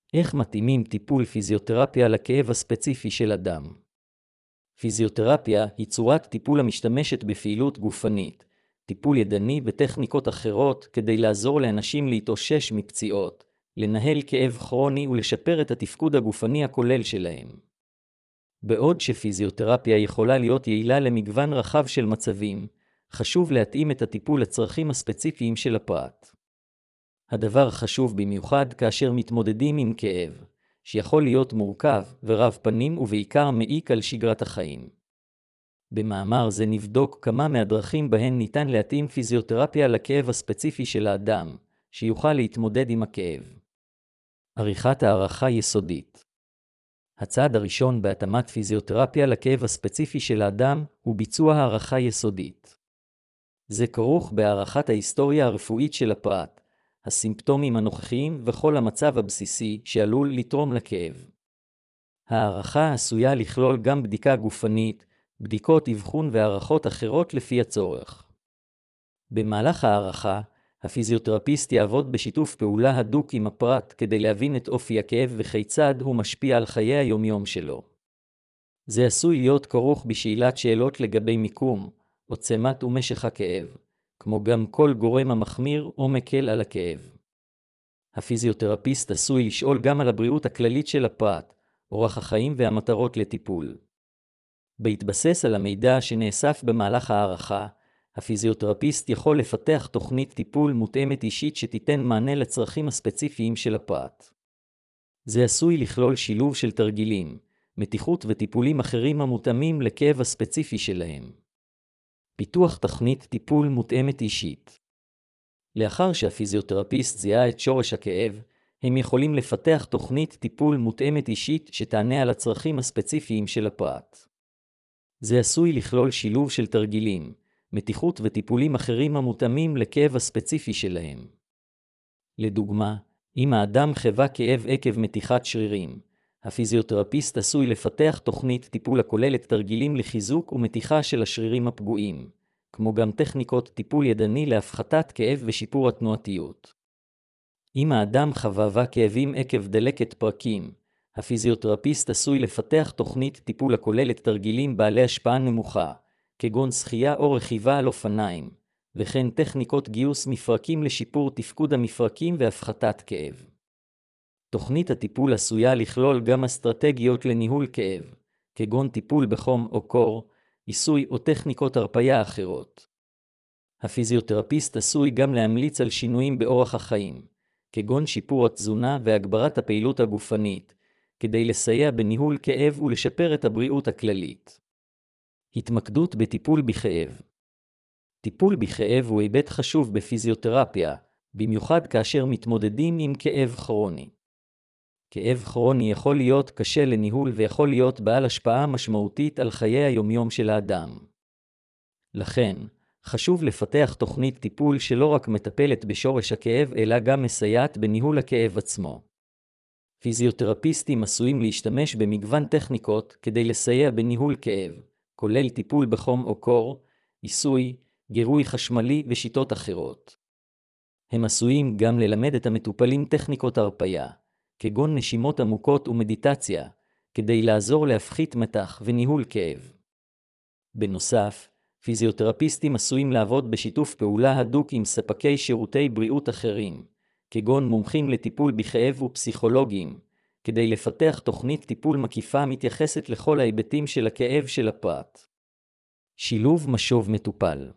איך מתאימים טיפול פיזיותרפיה לכאב הספציפי של אדם? פיזיותרפיה היא צורת טיפול המשתמשת בפעילות גופנית, טיפול ידני וטכניקות אחרות כדי לעזור לאנשים להתאושש מפציעות, לנהל כאב כרוני ולשפר את התפקוד הגופני הכולל שלהם. בעוד שפיזיותרפיה יכולה להיות יעילה למגוון רחב של מצבים, חשוב להתאים את הטיפול לצרכים הספציפיים של הפרט. הדבר חשוב במיוחד כאשר מתמודדים עם כאב, שיכול להיות מורכב ורב פנים ובעיקר מעיק על שגרת החיים. במאמר זה נבדוק כמה מהדרכים בהן ניתן להתאים פיזיותרפיה לכאב הספציפי של האדם, שיוכל להתמודד עם הכאב. עריכת הערכה יסודית. הצעד הראשון בהתאמת פיזיותרפיה לכאב הספציפי של האדם הוא ביצוע הערכה יסודית. זה כרוך בהערכת ההיסטוריה הרפואית של הפרט, הסימפטומים הנוכחיים וכל המצב הבסיסי שעלול לתרום לכאב. הערכה עשויה לכלול גם בדיקה גופנית, בדיקות אבחון והערכות אחרות לפי הצורך. במהלך הערכה, הפיזיותרפיסט יעבוד בשיתוף פעולה הדוק עם הפרט כדי להבין את אופי הכאב וכיצד הוא משפיע על חיי היומיום שלו. זה עשוי להיות כרוך בשאלת שאלות לגבי מיקום, עוצמת ומשך הכאב, כמו גם כל גורם המחמיר או מקל על הכאב. הפיזיותרפיסט עשוי לשאול גם על הבריאות הכללית של הפרט, אורח החיים והמטרות לטיפול. בהתבסס על המידע שנאסף במהלך הערכה, הפיזיותרפיסט יכול לפתח תוכנית טיפול מותאמת אישית שתיתן מענה לצרכים הספציפיים של הפרט. זה עשוי לכלול שילוב של תרגילים, מתיחות וטיפולים אחרים המותאמים לכאב הספציפי שלהם. פיתוח תוכנית טיפול מותאמת אישית. לאחר שהפיזיותרפיסט זיהה את שורש הכאב, הם יכולים לפתח תוכנית טיפול מותאמת אישית שתענה על הצרכים הספציפיים של הפרט. זה עשוי לכלול שילוב של תרגילים, מתיחות וטיפולים אחרים המותאמים לכאב הספציפי שלהם. לדוגמה, אם האדם חווה כאב עקב מתיחת שרירים, הפיזיותרפיסט עשוי לפתח תוכנית טיפול הכוללת תרגילים לחיזוק ומתיחה של השרירים הפגועים, כמו גם טכניקות טיפול ידני להפחתת כאב ושיפור התנועתיות. אם האדם חווה כאבים עקב דלקת פרקים, הפיזיותרפיסט עשוי לפתח תוכנית טיפול הכוללת תרגילים בעלי השפעה נמוכה, כגון שחייה או רכיבה על אופניים, וכן טכניקות גיוס מפרקים לשיפור תפקוד המפרקים והפחתת כאב. תוכנית הטיפול עשויה לכלול גם אסטרטגיות לניהול כאב, כגון טיפול בחום או קור, עיסוי או טכניקות הרפיה אחרות. הפיזיותרפיסט עשוי גם להמליץ על שינויים באורח החיים, כגון שיפור התזונה והגברת הפעילות הגופנית, כדי לסייע בניהול כאב ולשפר את הבריאות הכללית. התמקדות בטיפול בכאב. טיפול בכאב הוא היבט חשוב בפיזיותרפיה, במיוחד כאשר מתמודדים עם כאב כרוני. כאב כרוני יכול להיות קשה לניהול ויכול להיות בעל השפעה משמעותית על חיי היומיום של האדם. לכן, חשוב לפתח תוכנית טיפול שלא רק מטפלת בשורש הכאב אלא גם מסייעת בניהול הכאב עצמו. פיזיותרפיסטים עשויים להשתמש במגוון טכניקות כדי לסייע בניהול כאב, כולל טיפול בחום או קור, עיסוי, גירוי חשמלי ושיטות אחרות. הם עשויים גם ללמד את המטופלים טכניקות הרפיה, כגון נשימות עמוקות ומדיטציה, כדי לעזור להפחית מתח וניהול כאב. בנוסף, פיזיותרפיסטים עשויים לעבוד בשיתוף פעולה הדוק עם ספקי שירותי בריאות אחרים, כגון מומחים לטיפול בכאב ופסיכולוגים, כדי לפתח תוכנית טיפול מקיפה מתייחסת לכל ההיבטים של הכאב של הפרט. שילוב משוב מטופל.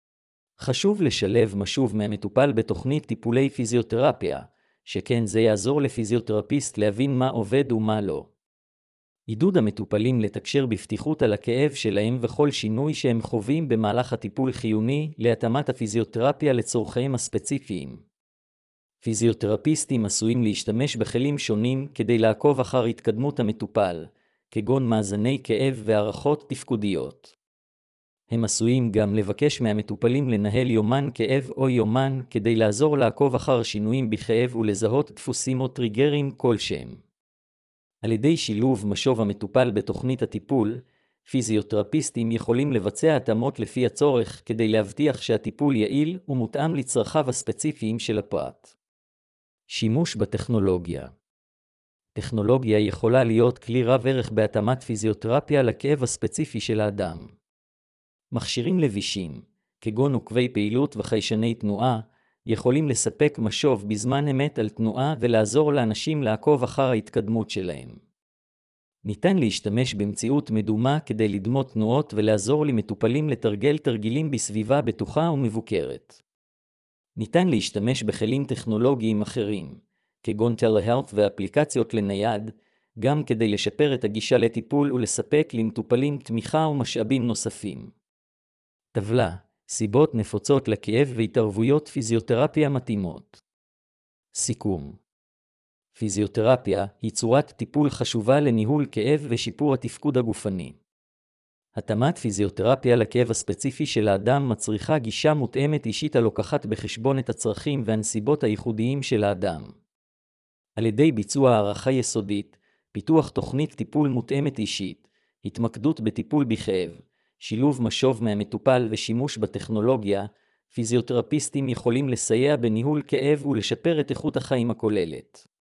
חשוב לשלב משוב מהמטופל בתוכנית טיפולי פיזיותרפיה, שכן זה יעזור לפיזיותרפיסט להבין מה עובד ומה לא. עידוד המטופלים לתקשר בפתיחות על הכאב שלהם וכל שינוי שהם חווים במהלך הטיפול חיוני להתאמת הפיזיותרפיה לצורכיהם הספציפיים. פיזיותרפיסטים עשויים להשתמש בכלים שונים כדי לעקוב אחר התקדמות המטופל, כגון מאזני כאב והערכות תפקודיות. הם עשויים גם לבקש מהמטופלים לנהל יומן כאב או יומן כדי לעזור לעקוב אחר שינויים בכאב ולזהות דפוסים או טריגרים כלשהם. על ידי שילוב משוב המטופל בתוכנית הטיפול, פיזיותרפיסטים יכולים לבצע התאמות לפי הצורך כדי להבטיח שהטיפול יעיל ומותאם לצרכיו הספציפיים של הפרט. שימוש בטכנולוגיה. טכנולוגיה יכולה להיות כלי רב ערך בהתאמת פיזיותרפיה לכאב הספציפי של האדם. מכשירים לבישים, כגון עוקבי פעילות וחיישני תנועה, יכולים לספק משוב בזמן אמת על תנועה ולעזור לאנשים לעקוב אחר ההתקדמות שלהם. ניתן להשתמש במציאות מדומה כדי לדמות תנועות ולעזור למטופלים לתרגל תרגילים בסביבה בטוחה ומבוקרת. ניתן להשתמש בכלים טכנולוגיים אחרים, כגון טלהלת' ואפליקציות לנייד, גם כדי לשפר את הגישה לטיפול ולספק למטופלים תמיכה ומשאבים נוספים. טבלה, סיבות נפוצות לכאב והתערבויות פיזיותרפיה מתאימות. סיכום. פיזיותרפיה היא צורת טיפול חשובה לניהול כאב ושיפור התפקוד הגופני. התאמת פיזיותרפיה לכאב הספציפי של האדם מצריכה גישה מותאמת אישית הלוקחת בחשבון את הצרכים והנסיבות הייחודיים של האדם. על ידי ביצוע הערכה יסודית, פיתוח תוכנית טיפול מותאמת אישית, התמקדות בטיפול בכאב, שילוב משוב מהמטופל ושימוש בטכנולוגיה, פיזיותרפיסטים יכולים לסייע בניהול כאב ולשפר את איכות החיים הכוללת.